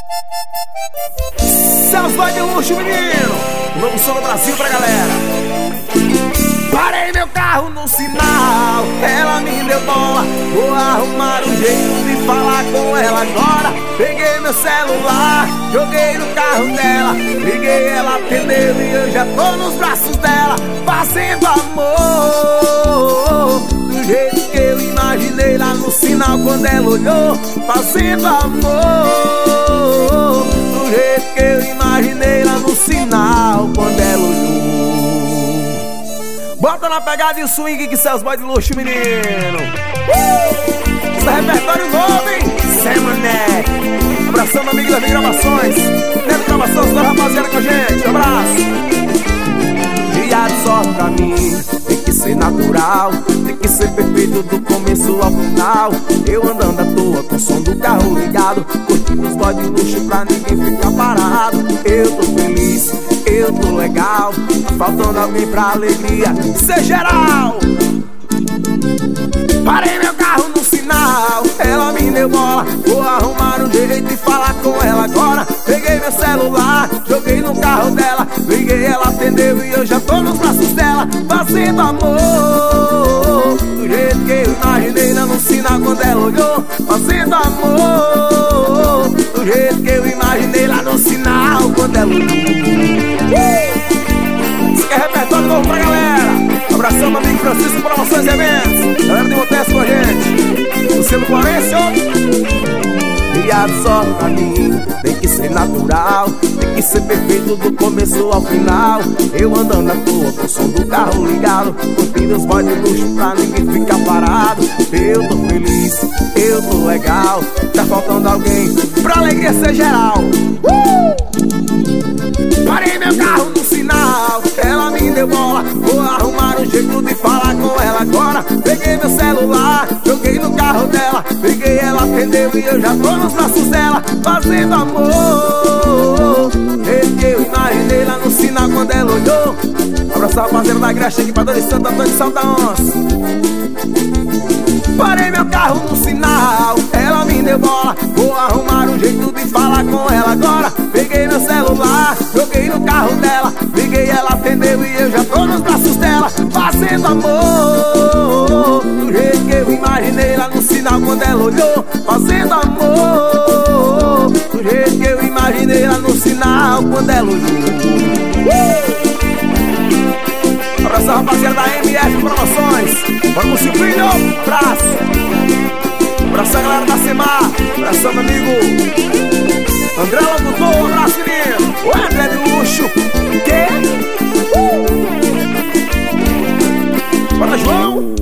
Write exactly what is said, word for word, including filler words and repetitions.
Seus boy de luxo, menino. Novo som do Brasil pra galera. Parei meu carro no sinal, ela me deu bola. Vou arrumar um jeito de falar com ela agora. Peguei meu celular, joguei no carro dela. Liguei, ela atendeu e eu já tô nos braços dela. Fazendo amor do jeito que eu imaginei lá no sinal quando ela olhou. Fazendo amor do jeito que eu imaginei lá no sinal quando ela olhou. Bota na pegada e o swing que seus boys de luxo, menino. uh! Isso é repertório novo, hein? Sem mané. Abração, meu amigo das gravações. Dentro gravações, toda rapaziada com a gente. Um abraço. Dia de sorte pra mim tem que ser natural, tem que ser perfeito do começo ao final. Eu andando à toa com o som do carro ligado, curtindo os boys de luxo pra ninguém ficar parado. Eu tô feliz, eu tô legal, tá faltando alguém pra alegria ser geral. Parei meu carro no sinal, ela me deu bola. Vou arrumar um jeito de falar com ela agora. Peguei meu celular, joguei no carro dela. Liguei, ela atendeu e eu já tô nos braços dela. Fazendo amor do jeito que eu imaginei lá no sinal quando ela olhou. Fazendo amor do jeito que eu imaginei lá no sinal quando ela olhou. Isso que é repertório novo pra galera. Abração, meu amigo Francisco, promoções e eventos. Galera de Montes com a gente. Luciano Florencio. Dia de sorte pra mim tem que ser natural, tem que ser perfeito do começo ao final. Eu andando à toa com o som do carro ligado, curtindo os boys de luxo pra ninguém ficar parado. Eu tô feliz, eu tô legal, tá faltando alguém pra alegria ser geral. uh! Parei meu carro no sinal, ela me deu bola. Vou arrumar um jeito de falar com ela agora. Peguei meu celular, joguei no carro dela. Liguei, ela atendeu e eu já tô nos braços dela. Fazendo amor do jeito que eu imaginei lá no sinal quando ela olhou. Abraço rapaziada da Graxa, equipador de Santo Antônio de Salta Onça. Parei meu carro no sinal, ela me deu bola. Vou arrumar um jeito de falar com ela agora. Peguei meu celular, joguei no carro dela. Liguei, ela atendeu e eu já tô nos braços dela. Fazendo amor do jeito que eu imaginei lá no sinal quando ela olhou. Fazendo amor do jeito que eu imaginei lá no sinal quando ela olhou. uh! Abraço rapaziada da M F Promoções. Bora pro Silvinho, abraço. Abraço a galera da Semar. Abraço meu amigo André Locutor, um abraço menino. O André de luxo. Que? Uh! Bora João.